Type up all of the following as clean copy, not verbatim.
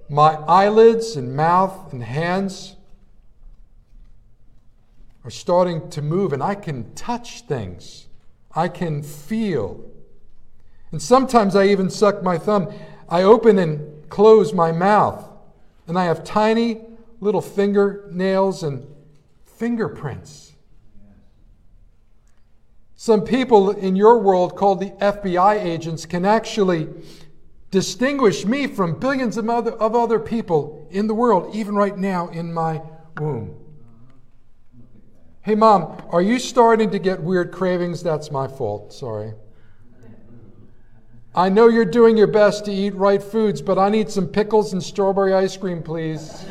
My eyelids and mouth and hands are starting to move, and I can touch things. I can feel. And sometimes I even suck my thumb. I open and close my mouth, and I have tiny little fingernails and fingerprints. Some people in your world called the FBI agents can actually distinguish me from billions of other people in the world, even right now in my womb. Hey, Mom, are you starting to get weird cravings? That's my fault. Sorry. I know you're doing your best to eat right foods, but I need some pickles and strawberry ice cream, please.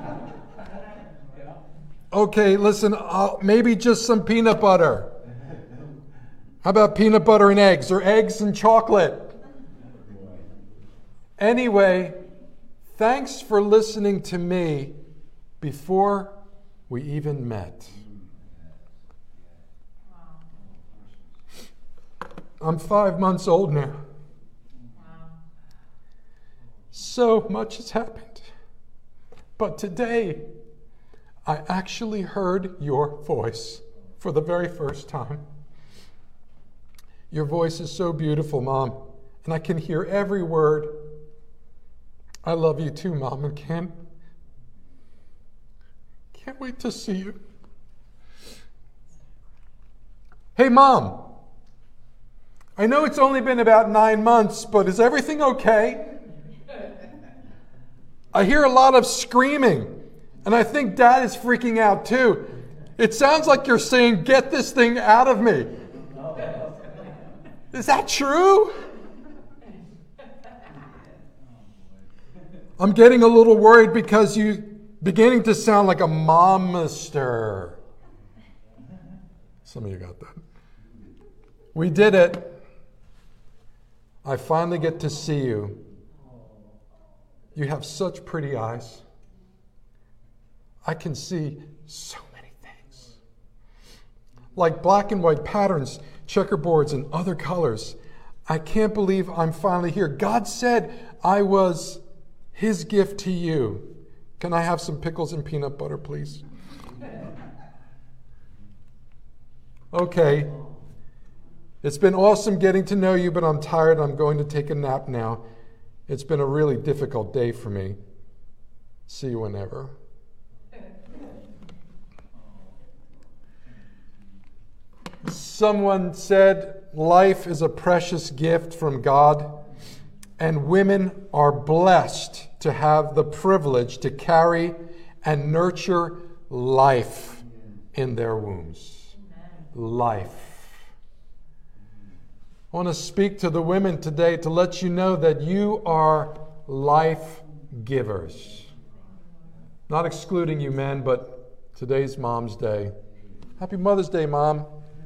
Okay, listen, maybe just some peanut butter. How about peanut butter and eggs, or eggs and chocolate? Anyway, thanks for listening to me before we even met. I'm 5 months old now. So much has happened. But today, I actually heard your voice for the very first time. Your voice is so beautiful, Mom, and I can hear every word. I love you too, Mom, and can't wait to see you. Hey, Mom, I know it's only been about 9 months, but is everything okay? I hear a lot of screaming, and I think Dad is freaking out too. It sounds like you're saying, "Get this thing out of me." Is that true? I'm getting a little worried because you're beginning to sound like a momster. Some of you got that. We did it. I finally get to see you. You have such pretty eyes. I can see so many things. Like black and white patterns, checkerboards, and other colors. I can't believe I'm finally here. God said I was His gift to you. Can I have some pickles and peanut butter, please? Okay. It's been awesome getting to know you, but I'm tired. I'm going to take a nap now. It's been a really difficult day for me. See you whenever. Someone said life is a precious gift from God, and women are blessed to have the privilege to carry and nurture life in their wombs. Life. I want to speak to the women today to let you know that you are life givers. Not excluding you men, but today's Mom's Day. Happy Mother's Day, Mom.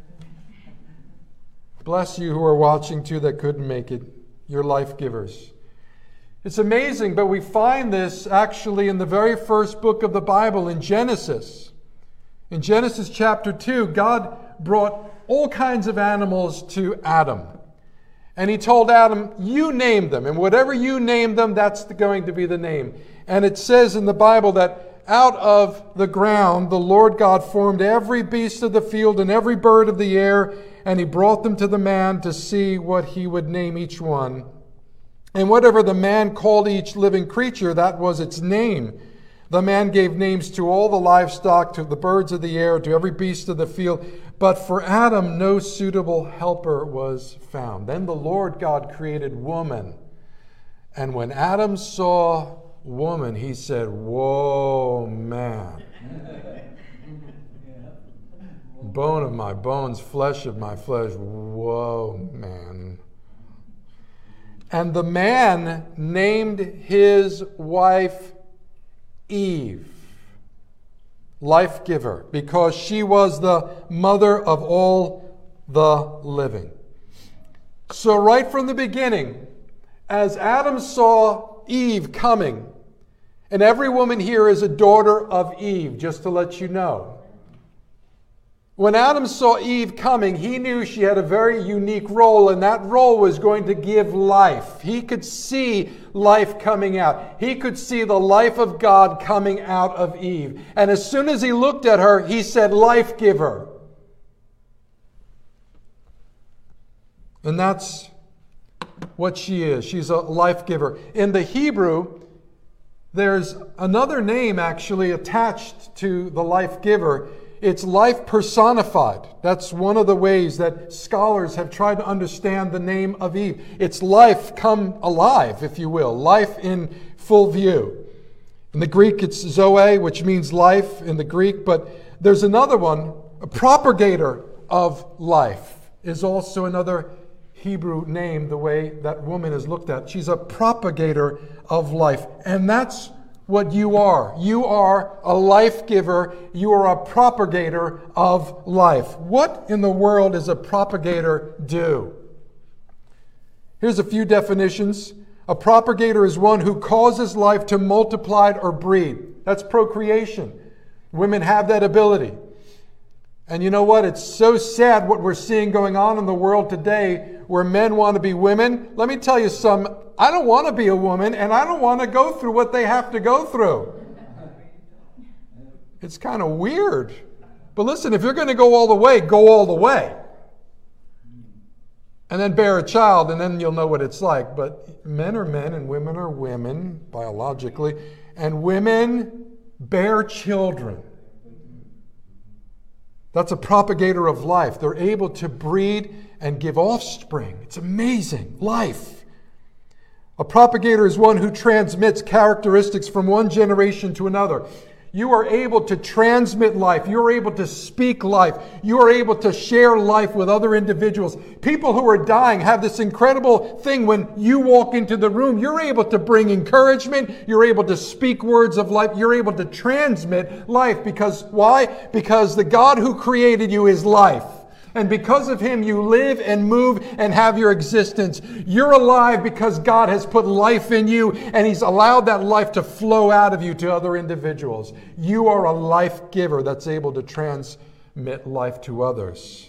Bless you who are watching too that couldn't make it. You're life givers. It's amazing, but we find this actually in the very first book of the Bible, in Genesis. In Genesis chapter 2, God brought all kinds of animals to Adam. And He told Adam, you name them. And whatever you name them, that's going to be the name. And it says in the Bible that out of the ground, the Lord God formed every beast of the field and every bird of the air, and He brought them to the man to see what he would name each one. And whatever the man called each living creature, that was its name. The man gave names to all the livestock, to the birds of the air, to every beast of the field. But for Adam, no suitable helper was found. Then the Lord God created woman. And when Adam saw woman, he said, whoa, man. Bone of my bones, flesh of my flesh. Whoa, man. And the man named his wife Eve, life giver, because she was the mother of all the living. So right from the beginning, as Adam saw Eve coming, and every woman here is a daughter of Eve, just to let you know. When Adam saw Eve coming, he knew she had a very unique role, and that role was going to give life. He could see life coming out. He could see the life of God coming out of Eve. And as soon as he looked at her, he said, "Life giver." And that's what she is. She's a life giver. In the Hebrew, there's another name actually attached to the life giver. It's life personified. That's one of the ways that scholars have tried to understand the name of Eve. It's life come alive, if you will. Life in full view. In the Greek, it's zoe, which means life in the Greek. But there's another one, a propagator of life, is also another Hebrew name, the way that woman is looked at. She's a propagator of life. And that's what you are. You are a life giver. You are a propagator of life. What in the world does a propagator do? Here's a few definitions. A propagator is one who causes life to multiply or breed. That's procreation. Women have that ability. And you know what? It's so sad what we're seeing going on in the world today where men want to be women. Let me tell you something. I don't want to be a woman, and I don't want to go through what they have to go through. It's kind of weird. But listen, if you're going to go all the way, go all the way. And then bear a child, and then you'll know what it's like. But men are men, and women are women, biologically. And women bear children. That's a propagator of life. They're able to breed and give offspring. It's amazing. Life. A propagator is one who transmits characteristics from one generation to another. You are able to transmit life. You are able to speak life. You are able to share life with other individuals. People who are dying have this incredible thing when you walk into the room. You're able to bring encouragement. You're able to speak words of life. You're able to transmit life. Because why? Because the God who created you is life. And because of Him, you live and move and have your existence. You're alive because God has put life in you, and He's allowed that life to flow out of you to other individuals. You are a life giver that's able to transmit life to others.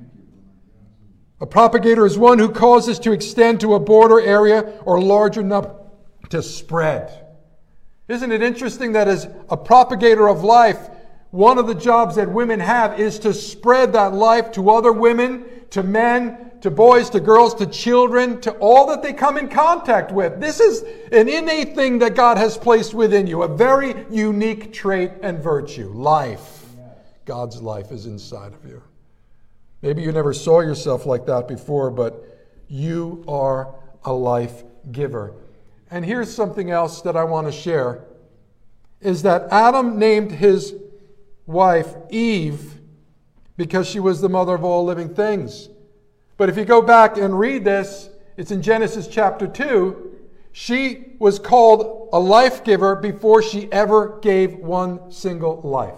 A propagator is one who causes to extend to a border area or larger number to spread. Isn't it interesting that as a propagator of life, one of the jobs that women have is to spread that life to other women, to men, to boys, to girls, to children, to all that they come in contact with. This is an innate thing that God has placed within you, a very unique trait and virtue. Life. God's life is inside of you. Maybe you never saw yourself like that before, but you are a life giver. And here's something else that I want to share, is that Adam named his wife Eve because she was the mother of all living things. But if you go back and read this, it's in Genesis chapter 2. She was called a life giver before she ever gave one single life.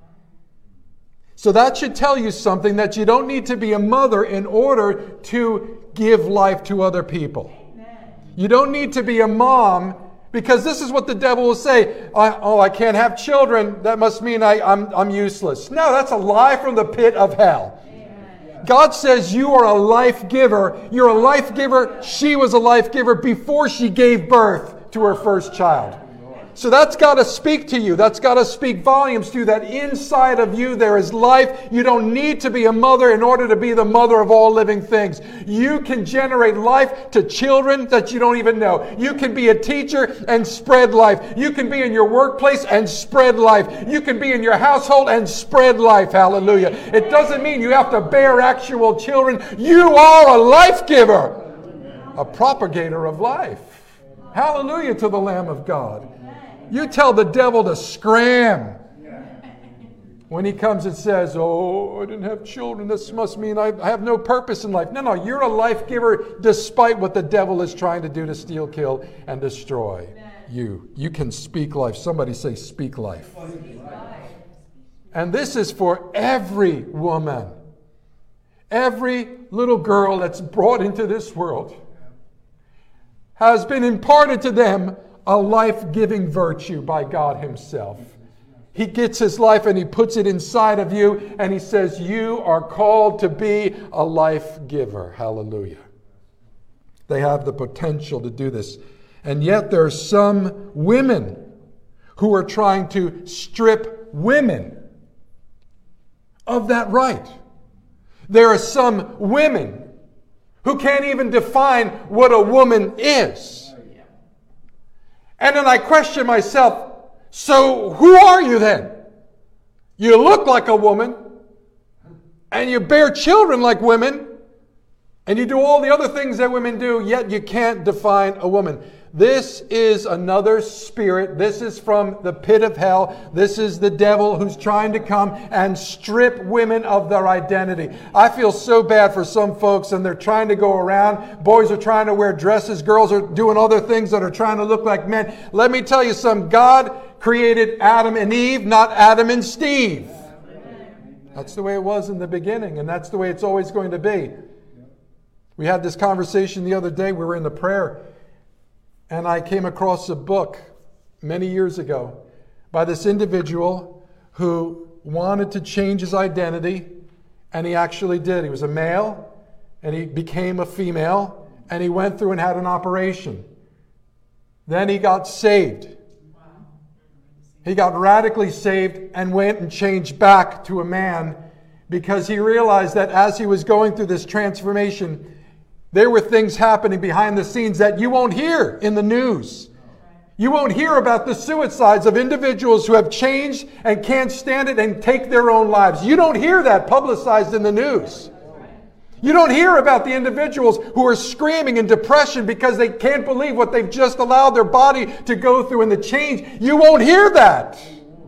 So that should tell you something, that you don't need to be a mother in order to give life to other people. You don't need to be a mom, because this is what the devil will say. I can't have children. That must mean I'm useless. No, that's a lie from the pit of hell. Amen. God says you are a life giver. You're a life giver. She was a life giver before she gave birth to her first child. So that's got to speak to you. That's got to speak volumes to you, that inside of you there is life. You don't need to be a mother in order to be the mother of all living things. You can generate life to children that you don't even know. You can be a teacher and spread life. You can be in your workplace and spread life. You can be in your household and spread life. Hallelujah. It doesn't mean you have to bear actual children. You are a life giver, a propagator of life. Hallelujah to the Lamb of God. You tell the devil to scram when he comes and says, "Oh, I didn't have children. This must mean I have no purpose in life." No, you're a life giver despite what the devil is trying to do to steal, kill, and destroy you. You can speak life. Somebody say, speak life. And this is for every woman. Every little girl that's brought into this world has been imparted to them a life-giving virtue by God Himself. He gets his life and he puts it inside of you, and he says, you are called to be a life giver. Hallelujah. They have the potential to do this. And yet there are some women who are trying to strip women of that right. There are some women who can't even define what a woman is. And then I question myself, so who are you then? You look like a woman, and you bear children like women, and you do all the other things that women do, yet you can't define a woman. This is another spirit. This is from the pit of hell. This is the devil who's trying to come and strip women of their identity. I feel so bad for some folks, and they're trying to go around. Boys are trying to wear dresses. Girls are doing other things that are trying to look like men. Let me tell you something. God created Adam and Eve, not Adam and Steve. That's the way it was in the beginning, and that's the way it's always going to be. We had this conversation the other day. We were in the prayer, and I came across a book many years ago by this individual who wanted to change his identity, and he actually did. He was a male, and he became a female, and he went through and had an operation. Then he got saved. He got radically saved and went and changed back to a man because he realized that as he was going through this transformation, there were things happening behind the scenes that you won't hear in the news. You won't hear about the suicides of individuals who have changed and can't stand it and take their own lives. You don't hear that publicized in the news. You don't hear about the individuals who are screaming in depression because they can't believe what they've just allowed their body to go through and the change. You won't hear that.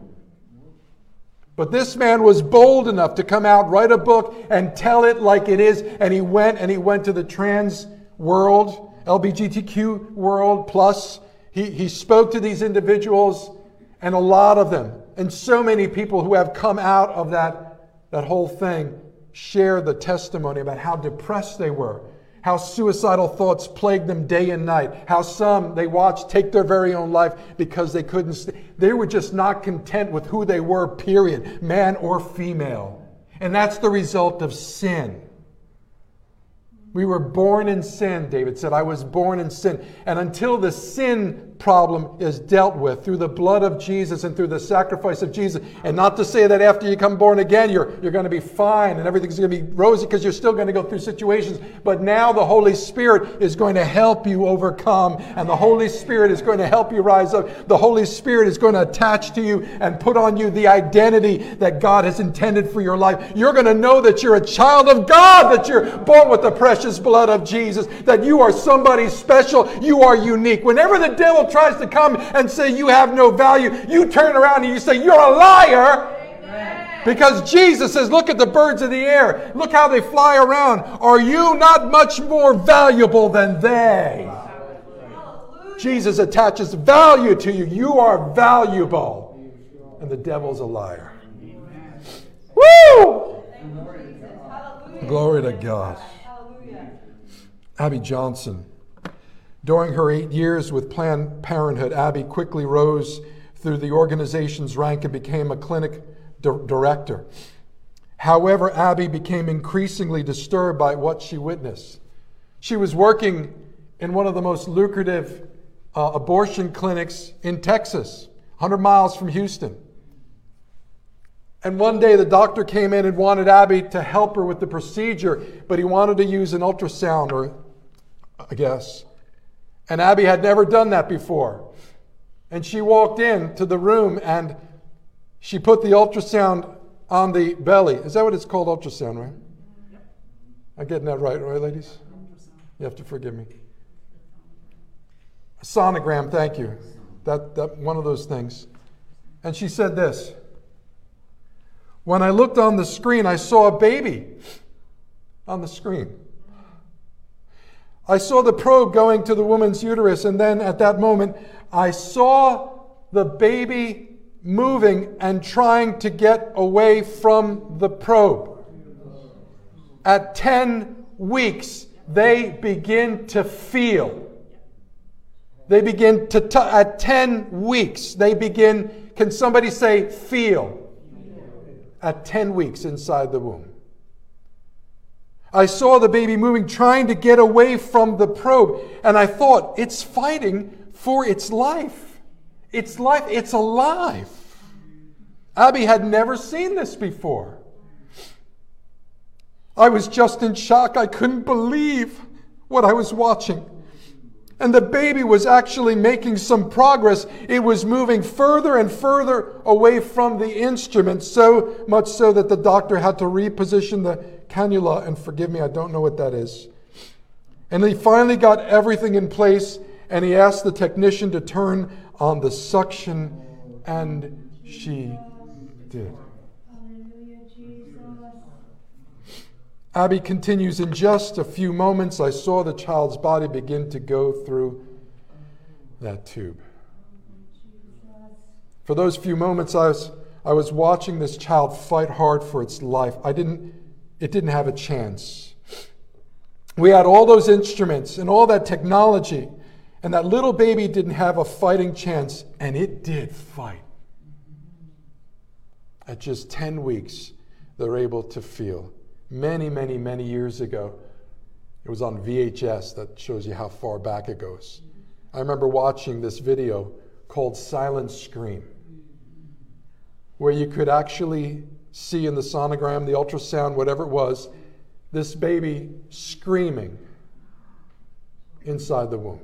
But this man was bold enough to come out, write a book, and tell it like it is. And he went to the trans world, LGBTQ world plus. He spoke to these individuals, and a lot of them, and so many people who have come out of that whole thing, share the testimony about how depressed they were, how suicidal thoughts plagued them day and night, how some they watched take their very own life because they couldn't they were just not content with who they were, period, man or female. And that's the result of sin. We were born in sin, David said. I was born in sin. And until the sin problem is dealt with through the blood of Jesus and through the sacrifice of Jesus, and not to say that after you come born again, you're going to be fine and everything's going to be rosy, because you're still going to go through situations. But now the Holy Spirit is going to help you overcome, and the Holy Spirit is going to help you rise up. The Holy Spirit is going to attach to you and put on you the identity that God has intended for your life. You're going to know that you're a child of God, that you're born with the precious blood of Jesus, that you are somebody special, you are unique. Whenever the devil tries to come and say you have no value, you turn around and you say you're a liar. Amen. Because Jesus says, look at the birds of the air, look how they fly around. Are you not much more valuable than they? Hallelujah. Jesus attaches value to you. You are valuable, and the devil's a liar. Amen. Woo! Glory to God. Abby Johnson. During her 8 years with Planned Parenthood, Abby quickly rose through the organization's rank and became a clinic director. However, Abby became increasingly disturbed by what she witnessed. She was working in one of the most lucrative abortion clinics in Texas, 100 miles from Houston. And one day the doctor came in and wanted Abby to help her with the procedure, but he wanted to use an ultrasound, or I guess. And Abby had never done that before. And she walked into the room and she put the ultrasound on the belly. Is that what it's called, ultrasound, right? Yep. I'm getting that right, ladies? You have to forgive me. A sonogram, thank you. That one of those things. And she said this: when I looked on the screen, I saw a baby on the screen. I saw the probe going to the woman's uterus, and then at that moment, I saw the baby moving and trying to get away from the probe. At 10 weeks, they begin to feel. They begin at 10 weeks, they begin, can somebody say feel? At 10 weeks inside the womb. I saw the baby moving, trying to get away from the probe. And I thought, it's fighting for its life. It's life, it's alive. Abby had never seen this before. I was just in shock. I couldn't believe what I was watching. And the baby was actually making some progress. It was moving further and further away from the instrument, so much so that the doctor had to reposition the cannula. And forgive me, I don't know what that is. And he finally got everything in place, and he asked the technician to turn on the suction, and she did. Abby continues, in just a few moments, I saw the child's body begin to go through that tube. For those few moments, I was watching this child fight hard for its life. It didn't have a chance. We had all those instruments and all that technology, and that little baby didn't have a fighting chance, and it did fight. At just 10 weeks, they're able to feel. Many, many, many years ago, it was on VHS. That shows you how far back it goes. I remember watching this video called Silent Scream, where you could actually see in the sonogram, the ultrasound, whatever it was, this baby screaming inside the womb.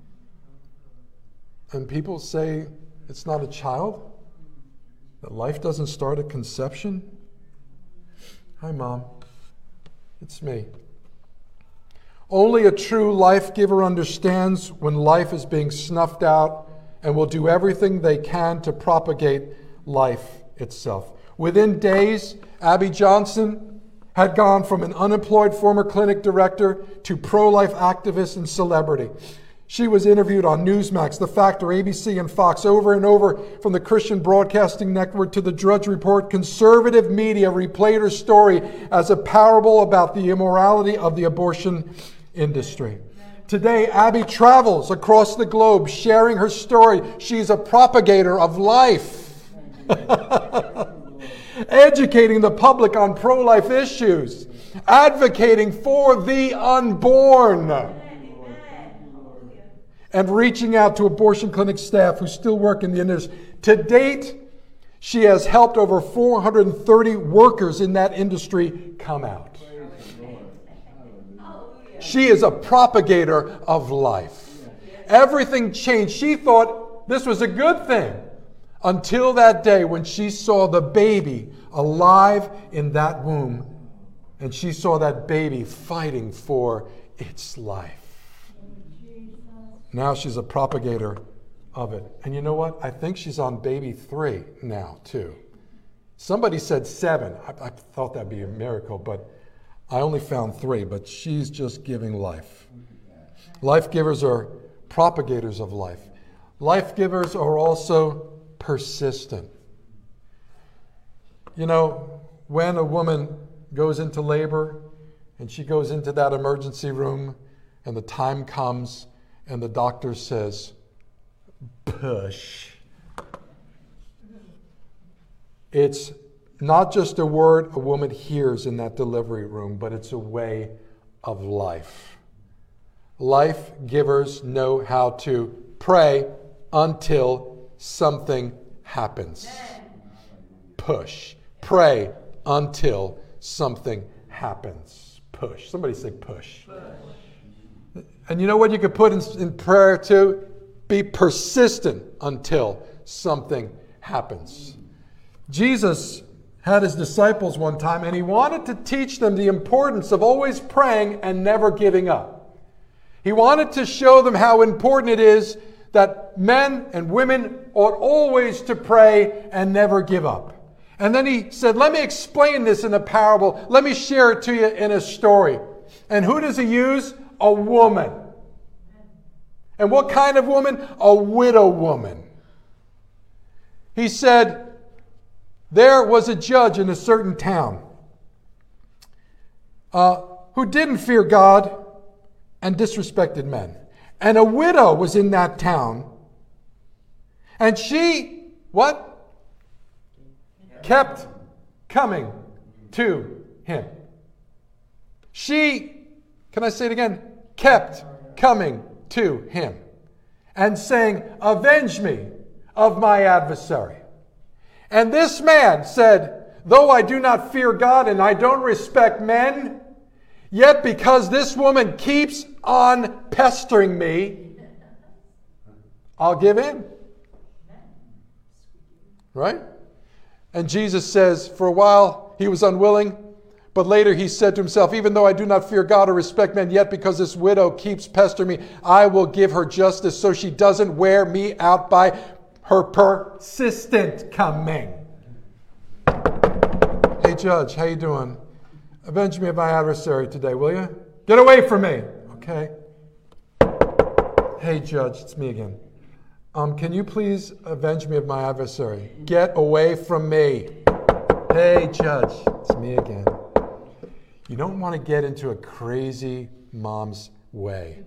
And people say it's not a child, that life doesn't start at conception. Hi, Mom. It's me. Only a true life giver understands when life is being snuffed out and will do everything they can to propagate life itself. Within days, Abby Johnson had gone from an unemployed former clinic director to pro-life activist and celebrity. She was interviewed on Newsmax, The Factor, ABC, and Fox over and over, from the Christian Broadcasting Network to the Drudge Report. Conservative media replayed her story as a parable about the immorality of the abortion industry. Today, Abby travels across the globe sharing her story. She's a propagator of life, educating the public on pro-life issues, advocating for the unborn, and reaching out to abortion clinic staff who still work in the industry. To date, she has helped over 430 workers in that industry come out. She is a propagator of life. Everything changed. She thought this was a good thing until that day when she saw the baby alive in that womb, and she saw that baby fighting for its life. Now she's a propagator of it. And you know what? I think she's on baby 3 now, too. Somebody said 7. I thought that'd be a miracle, but I only found 3. But she's just giving life. Life givers are propagators of life. Life givers are also persistent. You know, when a woman goes into labor and she goes into that emergency room and the time comes and the doctor says, push. It's not just a word a woman hears in that delivery room, but it's a way of life. Life givers know how to pray until something happens. Push. Pray until something happens. Push. Somebody say push. And you know what you could put in prayer too? Be persistent until something happens. Jesus had his disciples one time, and he wanted to teach them the importance of always praying and never giving up. He wanted to show them how important it is that men and women ought always to pray and never give up. And then he said, let me explain this in a parable. Let me share it to you in a story. And who does he use? A woman. And what kind of woman? A widow woman. He said, there was a judge in a certain town who didn't fear God and disrespected men. And a widow was in that town. And she, what? Kept coming to him. She, can I say it again? Kept coming to him and saying, avenge me of my adversary. And this man said, though I do not fear God and I don't respect men, yet because this woman keeps on pestering me, I'll give in. Right? And Jesus says, for a while he was unwilling, but later he said to himself, even though I do not fear God or respect men, yet because this widow keeps pestering me, I will give her justice so she doesn't wear me out by her persistent coming. Hey, Judge, how you doing? Avenge me of my adversary today, will you? Get away from me. Okay. Hey, Judge, it's me again. Can you please avenge me of my adversary? Get away from me. Hey, Judge, it's me again. You don't want to get into a crazy mom's way.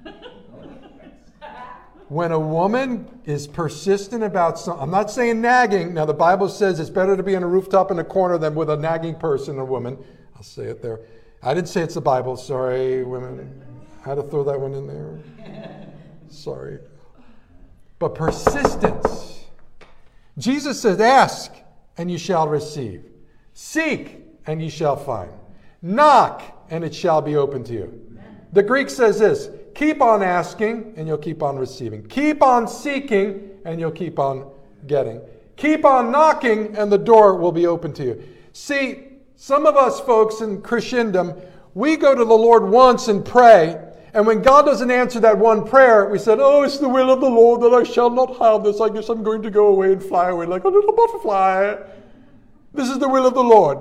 When a woman is persistent about something, I'm not saying nagging. Now, the Bible says it's better to be on a rooftop in a corner than with a nagging person or woman. I'll say it there. I didn't say it's the Bible. Sorry, women. I had to throw that one in there. Sorry. But persistence. Jesus says, ask and you shall receive. Seek and you shall find. Knock and it shall be open to you. The Greek says this, keep on asking and you'll keep on receiving. Keep on seeking and you'll keep on getting. Keep on knocking and the door will be open to you. See, some of us folks in Christendom, we go to the Lord once and pray, and when God doesn't answer that one prayer, we said, oh, it's the will of the Lord that I shall not have this. I guess I'm going to go away and fly away like a little butterfly. This is the will of the Lord.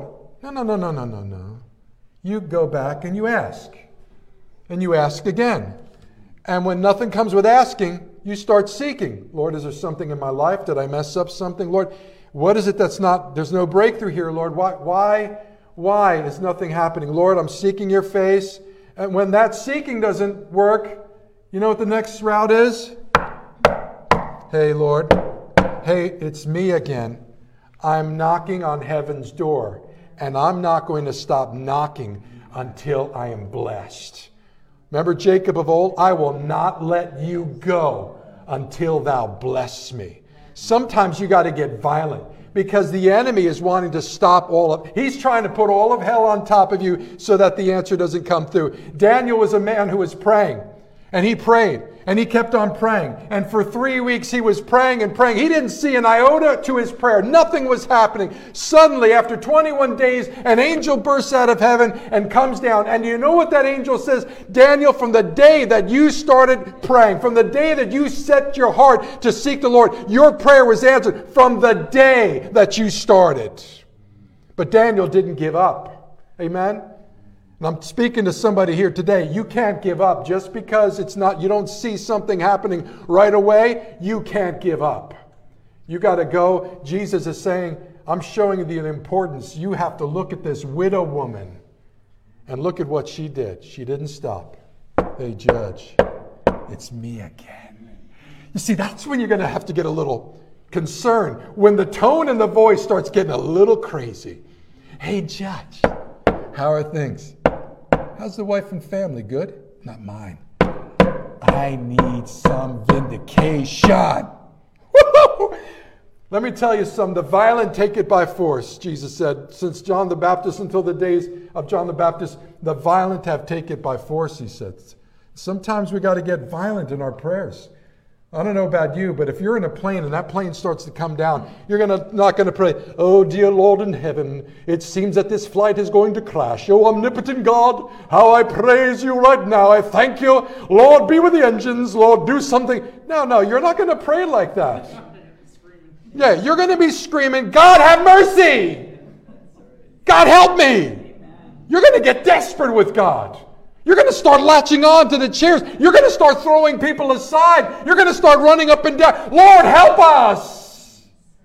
No. You go back and you ask. And you ask again. And when nothing comes with asking, you start seeking. Lord, is there something in my life? Did I mess up something? Lord, what is it that's not, there's no breakthrough here, Lord. Why is nothing happening? Lord, I'm seeking your face. And when that seeking doesn't work, you know what the next route is? Hey, Lord. Hey, it's me again. I'm knocking on heaven's door. And I'm not going to stop knocking until I am blessed. Remember Jacob of old? I will not let you go until thou bless me. Sometimes you got to get violent because the enemy is wanting to stop he's trying to put all of hell on top of you so that the answer doesn't come through. Daniel was a man who was praying, and he prayed, and he kept on praying. And for 3 weeks he was praying and praying. He didn't see an iota to his prayer. Nothing was happening. Suddenly, after 21 days, an angel bursts out of heaven and comes down. And you know what that angel says? Daniel, from the day that you started praying, from the day that you set your heart to seek the Lord, your prayer was answered from the day that you started. But Daniel didn't give up. Amen? And I'm speaking to somebody here today. You can't give up. Just because you don't see something happening right away, you can't give up. You got to go. Jesus is saying, I'm showing you the importance. You have to look at this widow woman and look at what she did. She didn't stop. Hey, Judge, it's me again. You see, that's when you're going to have to get a little concerned. When the tone and the voice starts getting a little crazy. Hey, Judge, how are things? How's the wife and family? Good? Not mine. I need some vindication. Woo-hoo! Let me tell you something. The violent take it by force, Jesus said. Since John the Baptist until the days of John the Baptist, the violent have taken it by force, he said. Sometimes we got to get violent in our prayers. I don't know about you, but if you're in a plane and that plane starts to come down, you're not going to pray, oh, dear Lord in heaven, it seems that this flight is going to crash. Oh, omnipotent God, how I praise you right now. I thank you. Lord, be with the engines. Lord, do something. No, you're not going to pray like that. Yeah, you're going to be screaming, God, have mercy. God, help me. You're going to get desperate with God. You're going to start latching on to the chairs. You're going to start throwing people aside. You're going to start running up and down. Lord, help us.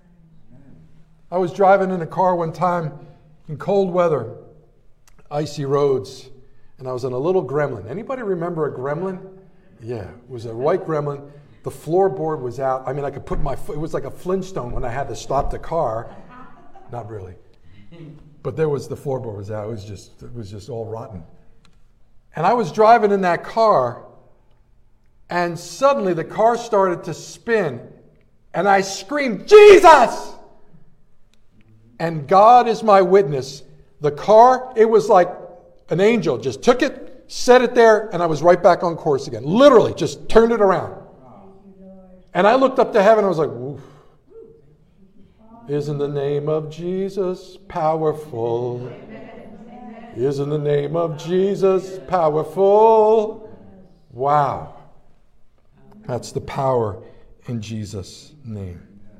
I was driving in a car one time in cold weather, icy roads, and I was in a little Gremlin. Anybody remember a Gremlin? Yeah, it was a white Gremlin. The floorboard was out. I mean, I could put my foot, it was like a Flintstone when I had to stop the car. Not really. But the floorboard was out. It was just all rotten. And I was driving in that car, and suddenly the car started to spin, and I screamed, "Jesus!" And God is my witness. The car, it was like an angel just took it, set it there, and I was right back on course again. Literally, just turned it around. And I looked up to heaven and I was like, "Woof. Isn't the name of Jesus powerful? Isn't the name of Jesus powerful?" Wow. That's the power in Jesus' name.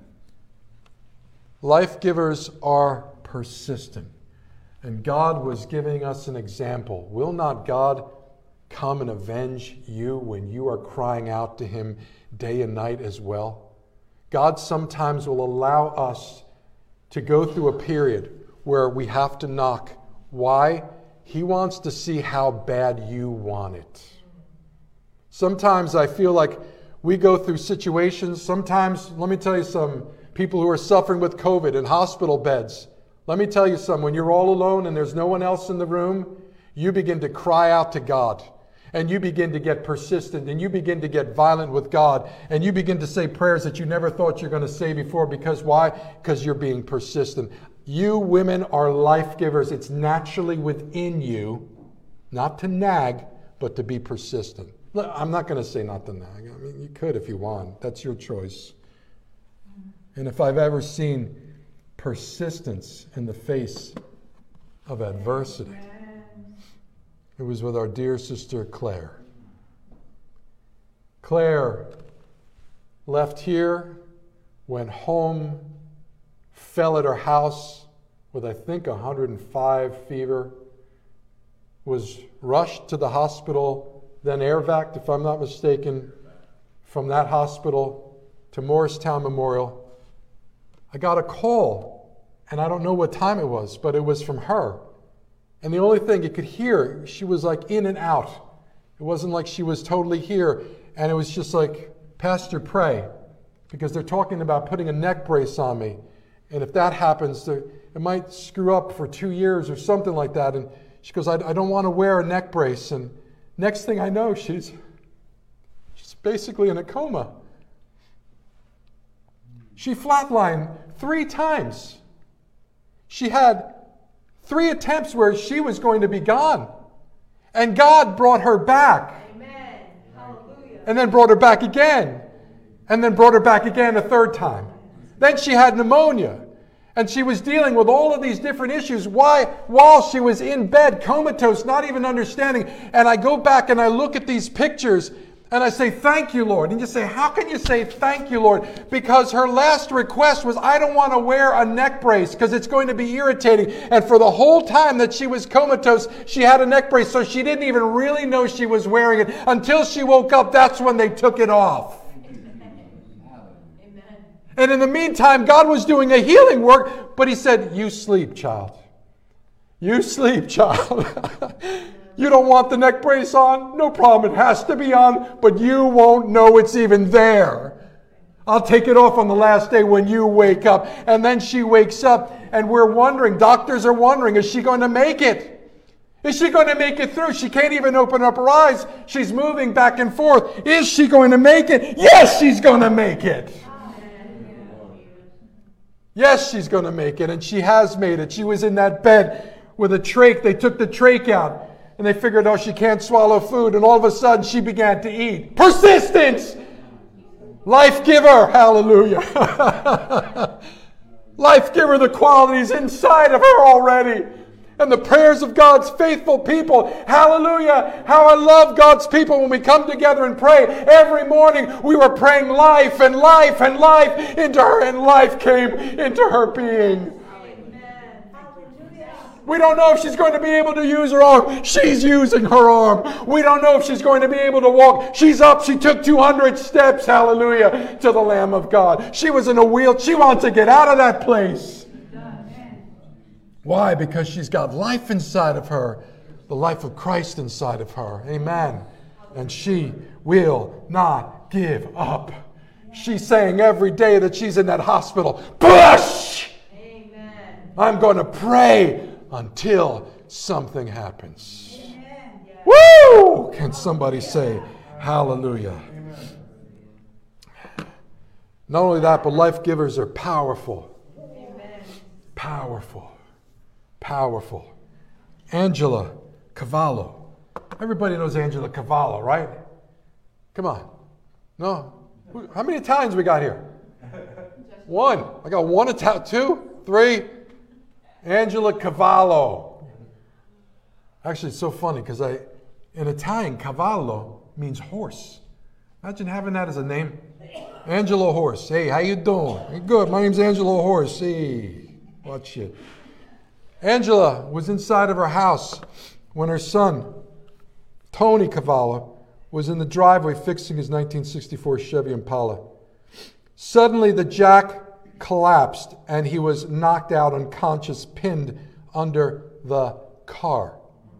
Life givers are persistent. And God was giving us an example. Will not God come and avenge you when you are crying out to Him day and night as well? God sometimes will allow us to go through a period where we have to knock. Why? He wants to see how bad you want it. Sometimes I feel like we go through situations. Sometimes, let me tell you, some people who are suffering with COVID in hospital beds. Let me tell you something. When you're all alone and there's no one else in the room, you begin to cry out to God. And you begin to get persistent. And you begin to get violent with God. And you begin to say prayers that you never thought you're going to say before. Because why? Because you're being persistent. You women are life givers. It's naturally within you, not to nag, but to be persistent. Look, I'm not going to say not to nag. I mean, you could if you want. That's your choice. And if I've ever seen persistence in the face of adversity, it was with our dear sister Claire. Claire left here, went home, fell at her house with, I think, 105 fever, was rushed to the hospital, then air vac'd, if I'm not mistaken, from that hospital to Morristown Memorial. I got a call, and I don't know what time it was, but it was from her. And the only thing you could hear, she was like in and out. It wasn't like she was totally here. And it was just like, "Pastor, pray," because they're talking about putting a neck brace on me. And if that happens, it might screw up for 2 years or something like that. And she goes, I don't want to wear a neck brace. And next thing I know, she's basically in a coma. She flatlined 3 times. She had 3 attempts where she was going to be gone. And God brought her back. Amen. Hallelujah. And then brought her back again. And then brought her back again a 3rd time. Then she had pneumonia. And she was dealing with all of these different issues. Why? While she was in bed, comatose, not even understanding. And I go back and I look at these pictures and I say, "Thank you, Lord." And you say, how can you say thank you, Lord? Because her last request was, "I don't want to wear a neck brace because it's going to be irritating." And for the whole time that she was comatose, she had a neck brace. So she didn't even really know she was wearing it until she woke up. That's when they took it off. And in the meantime, God was doing a healing work, but He said, "You sleep, child. You sleep, child." You don't want the neck brace on? No problem. It has to be on, but you won't know it's even there. I'll take it off on the last day when you wake up. And then she wakes up, and we're wondering, doctors are wondering, is she going to make it? Is she going to make it through? She can't even open up her eyes. She's moving back and forth. Is she going to make it? Yes, she's going to make it. Yes, she's going to make it, and she has made it. She was in that bed with a trach. They took the trach out, and they figured, oh, she can't swallow food, and all of a sudden she began to eat. Persistence! Life giver, hallelujah. Life giver, the qualities inside of her already. And the prayers of God's faithful people. Hallelujah. How I love God's people when we come together and pray. Every morning we were praying life and life and life into her, and life came into her being. We don't know if she's going to be able to use her arm. She's using her arm. We don't know if she's going to be able to walk. She's up. She took 200 steps, hallelujah, to the Lamb of God. She was in a wheelchair. She wants to get out of that place. Why? Because she's got life inside of her, the life of Christ inside of her. Amen. And she will not give up. She's saying every day that she's in that hospital, push! Amen. I'm going to pray until something happens. Amen. Yes. Woo! Can somebody say hallelujah? Not only that, but life givers are powerful. Amen. Powerful. Powerful. Angela Cavallo. Everybody knows Angela Cavallo, right? Come on. No? How many Italians we got here? One. I got one Italian. 2, 3. Angela Cavallo. Actually, it's so funny because in Italian, cavallo means horse. Imagine having that as a name. Angelo Horse. Hey, how you doing? Hey, good. My name's Angelo Horse. Hey, watch it. Angela was inside of her house when her son, Tony Cavallo, was in the driveway fixing his 1964 Chevy Impala. Suddenly, the jack collapsed and he was knocked out unconscious, pinned under the car.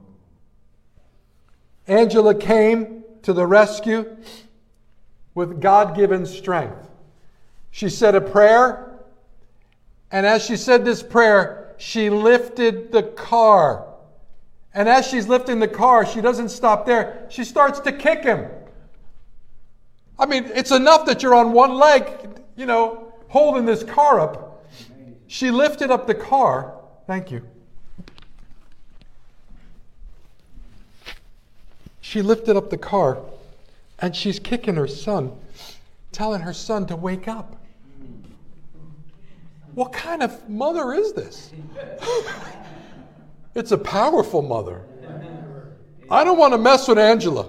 Angela came to the rescue with God-given strength. She said a prayer, and as she said this prayer, she lifted the car. And as she's lifting the car, she doesn't stop there. She starts to kick him. I mean, it's enough that you're on one leg, holding this car up. She lifted up the car. Thank you. She lifted up the car, and she's kicking her son, telling her son to wake up. What kind of mother is this? It's a powerful mother. I don't want to mess with Angela.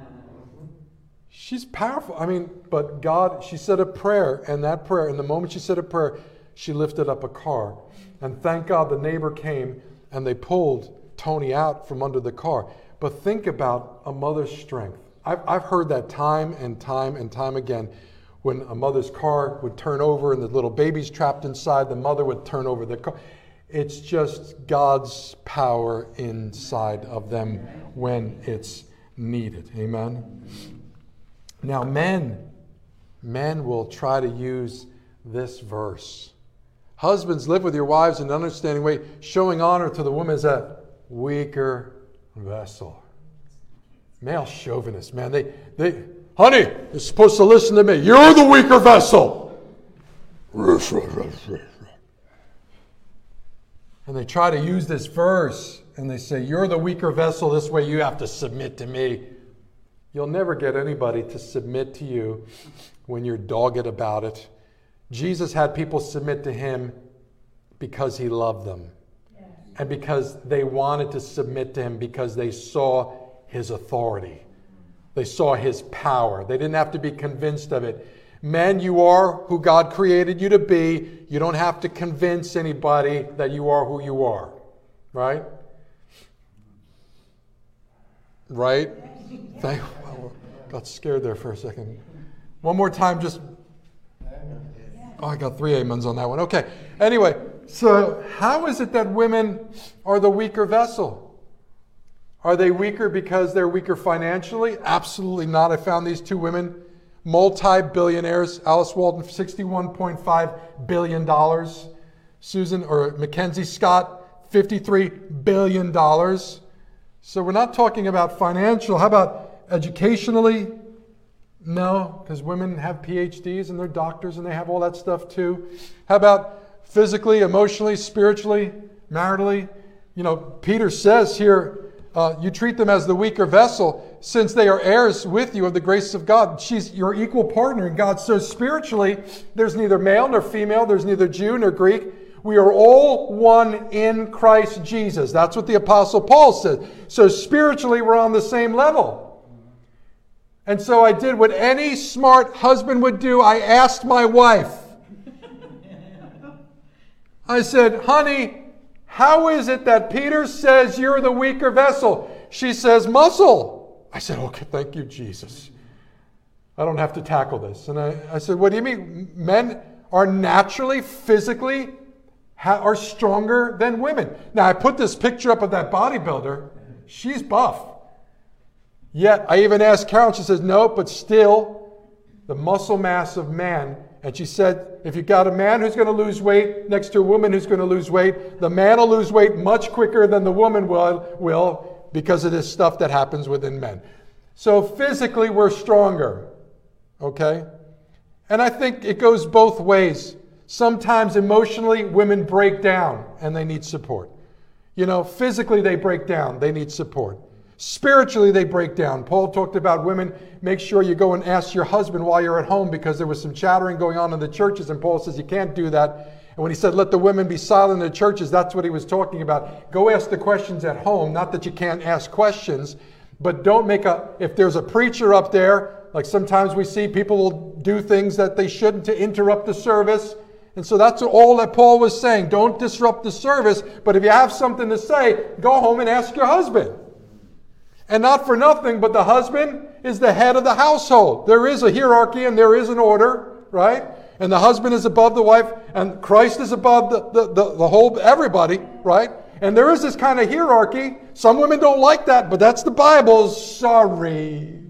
She's powerful. But God, she said a prayer, and that prayer, in the moment she said a prayer, she lifted up a car. And thank God the neighbor came, and they pulled Tony out from under the car. But think about a mother's strength. I've heard that time and time and time again. When a mother's car would turn over and the little baby's trapped inside, the mother would turn over the car. It's just God's power inside of them when it's needed. Amen? Now, men will try to use this verse. Husbands, live with your wives in an understanding way, showing honor to the woman as a weaker vessel. Male chauvinists, man. They honey, you're supposed to listen to me. You're the weaker vessel. And they try to use this verse, and they say, you're the weaker vessel, this way you have to submit to me. You'll never get anybody to submit to you when you're dogged about it. Jesus had people submit to him because he loved them. And because they wanted to submit to him because they saw his authority. They saw his power. They didn't have to be convinced of it. Men, you are who God created you to be. You don't have to convince anybody that you are who you are. Right? Right? Got scared there for a second. One more time, just... Oh, I got 3 amens on that one. Okay. Anyway, so how is it that women are the weaker vessel? Are they weaker because they're weaker financially? Absolutely not. I found these 2 women, multi-billionaires. Alice Walton, $61.5 billion. Susan or Mackenzie Scott, $53 billion. So we're not talking about financial. How about educationally? No, because women have PhDs and they're doctors and they have all that stuff too. How about physically, emotionally, spiritually, maritally? Peter says here, you treat them as the weaker vessel since they are heirs with you of the grace of God. She's your equal partner in God. So spiritually, there's neither male nor female. There's neither Jew nor Greek. We are all one in Christ Jesus. That's what the Apostle Paul said. So spiritually, we're on the same level. And so I did what any smart husband would do. I asked my wife. I said, honey, how is it that Peter says you're the weaker vessel? She says, muscle. I said, okay, thank you, Jesus. I don't have to tackle this. And I said, what do you mean? Men are naturally, physically, are stronger than women. Now, I put this picture up of that bodybuilder. She's buff. Yet, I even asked Carol, she says, no, but still, the muscle mass of man. And she said, if you got a man who's going to lose weight next to a woman who's going to lose weight, the man will lose weight much quicker than the woman will because of this stuff that happens within men. So physically, we're stronger. Okay? And I think it goes both ways. Sometimes emotionally, women break down and they need support. You know, physically they break down, they need support. Spiritually, they break down. Paul talked about women, make sure you go and ask your husband while you're at home, because there was some chattering going on in the churches, and Paul says you can't do that. And when he said, let the women be silent in the churches, that's what he was talking about. Go ask the questions at home, not that you can't ask questions, but don't make if there's a preacher up there, like sometimes we see people will do things that they shouldn't to interrupt the service. And so that's all that Paul was saying. Don't disrupt the service, but if you have something to say, go home and ask your husband. And not for nothing, but the husband is the head of the household. There is a hierarchy and there is an order, right? And the husband is above the wife, and Christ is above the whole, everybody, right? And there is this kind of hierarchy. Some women don't like that, but that's the Bible. Sorry.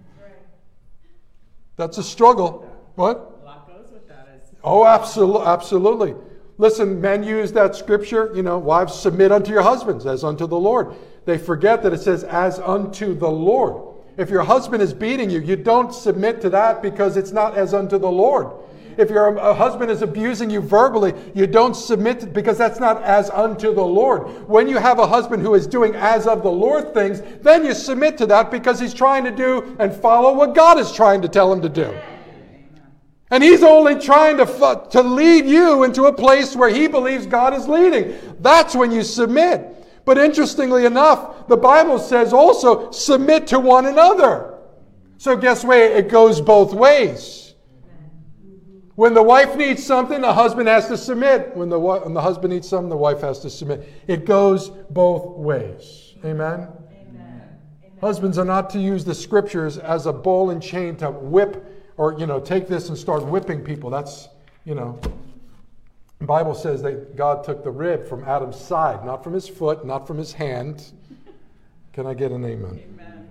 That's a struggle. What? A lot goes with that. Oh, absolutely. Listen, men use that scripture, wives, submit unto your husbands as unto the Lord. They forget that it says as unto the Lord. If your husband is beating you, you don't submit to that because it's not as unto the Lord. If your husband is abusing you verbally, you don't submit because that's not as unto the Lord. When you have a husband who is doing as of the Lord things, then you submit to that because he's trying to do and follow what God is trying to tell him to do. And he's only trying to lead you into a place where he believes God is leading. That's when you submit. But interestingly enough, the Bible says also submit to one another. So guess what? It goes both ways. When the wife needs something, the husband has to submit. When the husband needs something, the wife has to submit. It goes both ways. Amen? Amen. Husbands are not to use the scriptures as a ball and chain to whip or, take this and start whipping people. That's, the Bible says that God took the rib from Adam's side, not from his foot, not from his hand. Can I get an amen? Amen.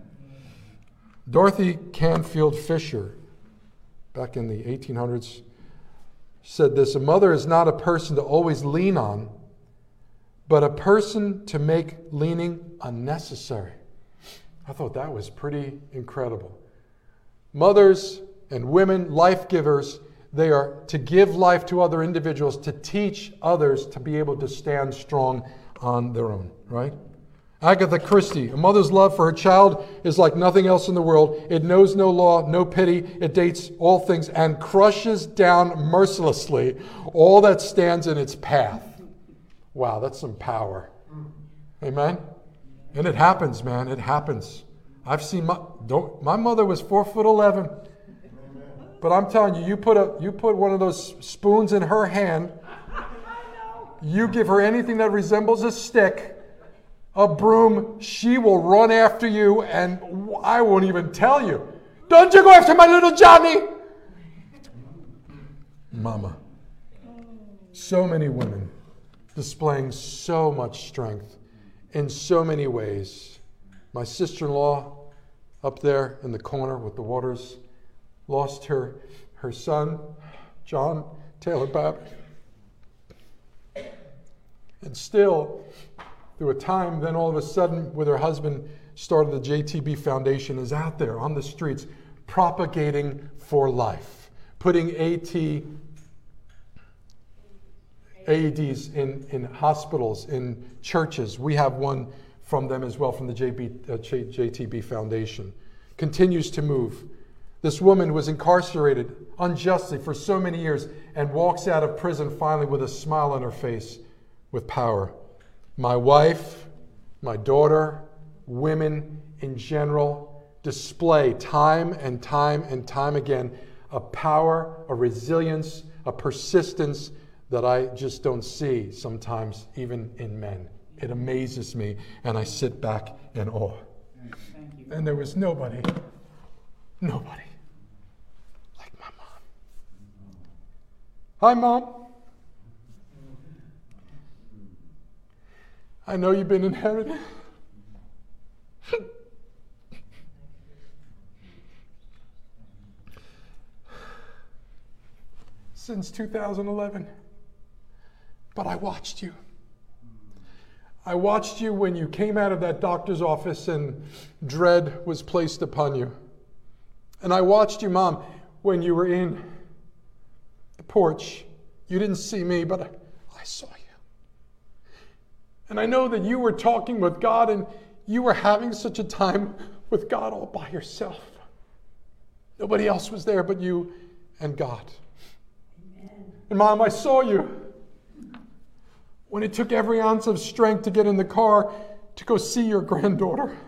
Dorothy Canfield Fisher, back in the 1800s, said this: a mother is not a person to always lean on, but a person to make leaning unnecessary. I thought that was pretty incredible. Mothers and women, life givers, they are to give life to other individuals, to teach others to be able to stand strong on their own, right? Agatha Christie, a mother's love for her child is like nothing else in the world. It knows no law, no pity. It dates all things and crushes down mercilessly all that stands in its path. Wow, that's some power. Amen? And it happens, man. It happens. I've seen my mother was 4'11", but I'm telling you, you put one of those spoons in her hand, you give her anything that resembles a stick, a broom, she will run after you, and I won't even tell you. Don't you go after my little Johnny! Mama. So many women displaying so much strength in so many ways. My sister-in-law up there in the corner with the waters lost her son, John Taylor Babbitt. And still, through a time, then all of a sudden, with her husband, started the JTB Foundation, is out there on the streets propagating for life, putting AEDs in hospitals, in churches. We have one from them as well, from the JTB Foundation. Continues to move. This woman was incarcerated unjustly for so many years and walks out of prison finally with a smile on her face, with power. My wife, my daughter, women in general display time and time and time again a power, a resilience, a persistence that I just don't see sometimes even in men. It amazes me, and I sit back in awe. Thank you. And there was nobody like my mom. Hi, Mom. I know you've been inherited. since 2011. But I watched you. I watched you when you came out of that doctor's office and dread was placed upon you. And I watched you, Mom, when you were in the porch. You didn't see me, but I saw you. And I know that you were talking with God and you were having such a time with God all by yourself. Nobody else was there but you and God. Amen. And Mom, I saw you when it took every ounce of strength to get in the car to go see your granddaughter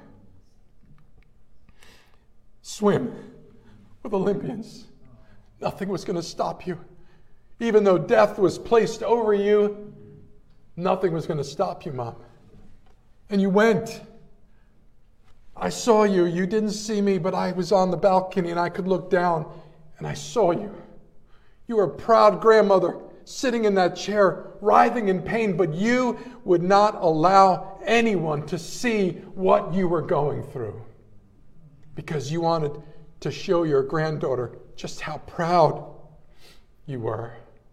swim with Olympians. Nothing was going to stop you. Even though death was placed over you, nothing was going to stop you, Mom. And you went. I saw you. You didn't see me, but I was on the balcony and I could look down and I saw you. You were a proud grandmother sitting in that chair, writhing in pain, but you would not allow anyone to see what you were going through because you wanted to show your granddaughter just how proud you were.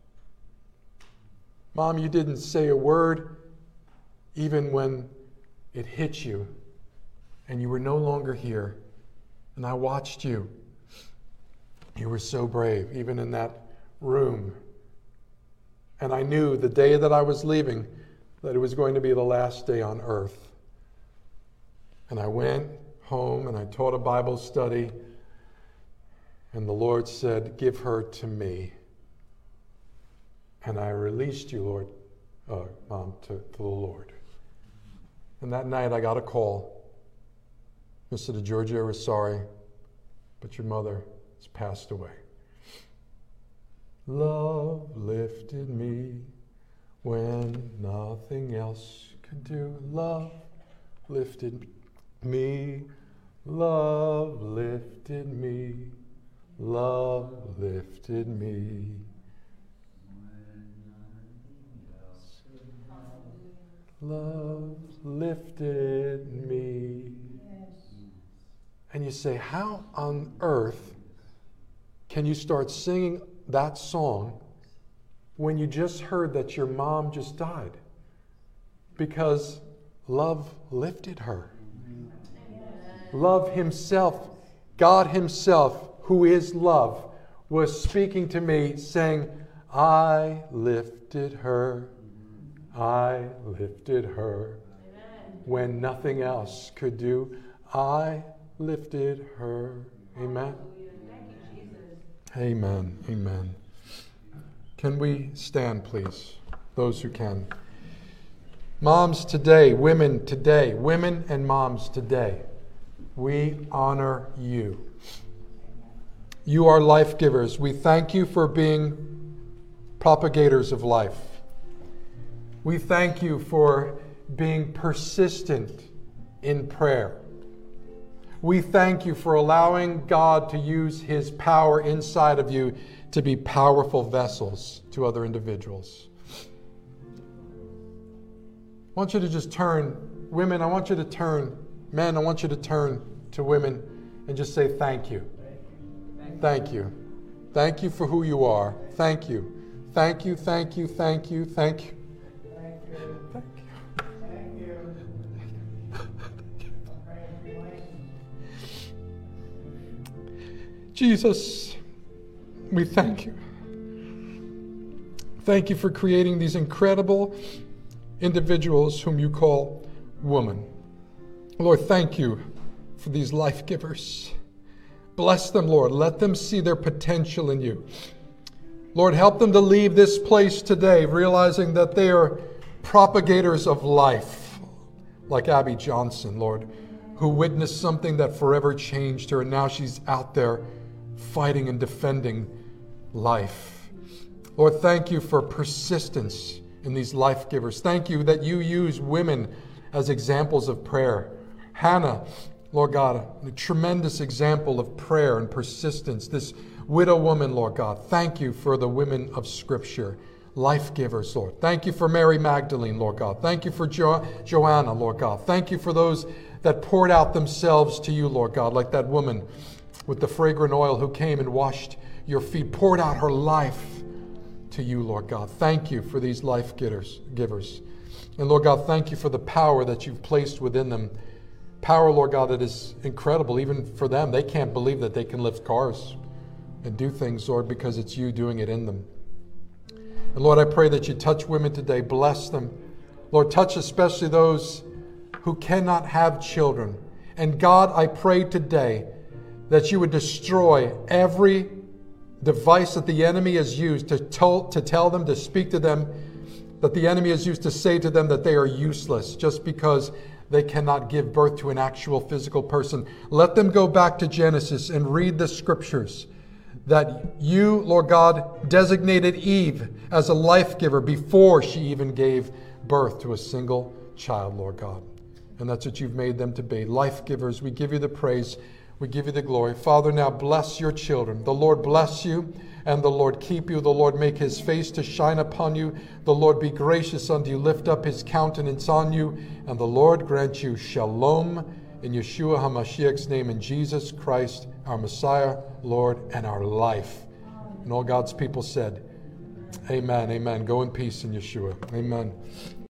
Mom, you didn't say a word even when it hit you and you were no longer here. And I watched you. You were so brave, even in that room. And I knew the day that I was leaving that it was going to be the last day on earth. And I went home and I taught a Bible study. And the Lord said, give her to me. And I released you, Lord, Mom, to the Lord. And that night I got a call. Mr. DeGiorgio, we're sorry, but your mother has passed away. Love lifted me when nothing else could do. Love lifted me. Love lifted me. Love lifted me. Love lifted me. And you say, how on earth can you start singing that song when you just heard that your mom just died? Because love lifted her. Love himself, God himself, who is love, was speaking to me saying, I lifted her. I lifted her. Amen. When nothing else could do. I lifted her. Amen. Thank you, Jesus. Amen. Amen. Can we stand, please? Those who can. Moms today, women and moms today, we honor you. You are life givers. We thank you for being propagators of life. We thank you for being persistent in prayer. We thank you for allowing God to use his power inside of you to be powerful vessels to other individuals. I want you to just turn, women, I want you to turn, men, I want you to turn to women and just say thank you. Thank you. Thank you for who you are. Thank you. Thank you, thank you, thank you, thank you. Jesus, we thank you. Thank you for creating these incredible individuals whom you call woman. Lord, thank you for these life givers. Bless them, Lord. Let them see their potential in you. Lord, help them to leave this place today realizing that they are propagators of life, like Abby Johnson, Lord, who witnessed something that forever changed her, and now she's out there fighting and defending life. Lord, thank you for persistence in these life givers. Thank you that you use women as examples of prayer. Hannah, Lord God, a tremendous example of prayer and persistence. This widow woman, Lord God, thank you for the women of Scripture, life givers, Lord. Thank you for Mary Magdalene, Lord God. Thank you for Joanna, Lord God. Thank you for those that poured out themselves to you, Lord God, like that woman with the fragrant oil who came and washed your feet, poured out her life to you, Lord God. Thank you for these life givers. And Lord God, thank you for the power that you've placed within them. Power, Lord God, that is incredible. Even for them, they can't believe that they can lift cars and do things, Lord, because it's you doing it in them. And Lord, I pray that you touch women today. Bless them. Lord, touch especially those who cannot have children. And God, I pray today that you would destroy every device that the enemy has used to tell them, to speak to them, that the enemy has used to say to them that they are useless just because they cannot give birth to an actual physical person. Let them go back to Genesis and read the scriptures that you, Lord God, designated Eve as a life giver before she even gave birth to a single child, Lord God. And that's what you've made them to be. Life givers, we give you the praise. We give you the glory. Father, now bless your children. The Lord bless you, and the Lord keep you. The Lord make his face to shine upon you. The Lord be gracious unto you, lift up his countenance on you, and the Lord grant you shalom in Yeshua HaMashiach's name, in Jesus Christ, our Messiah, Lord, and our life. And all God's people said, amen, amen. Go in peace in Yeshua. Amen.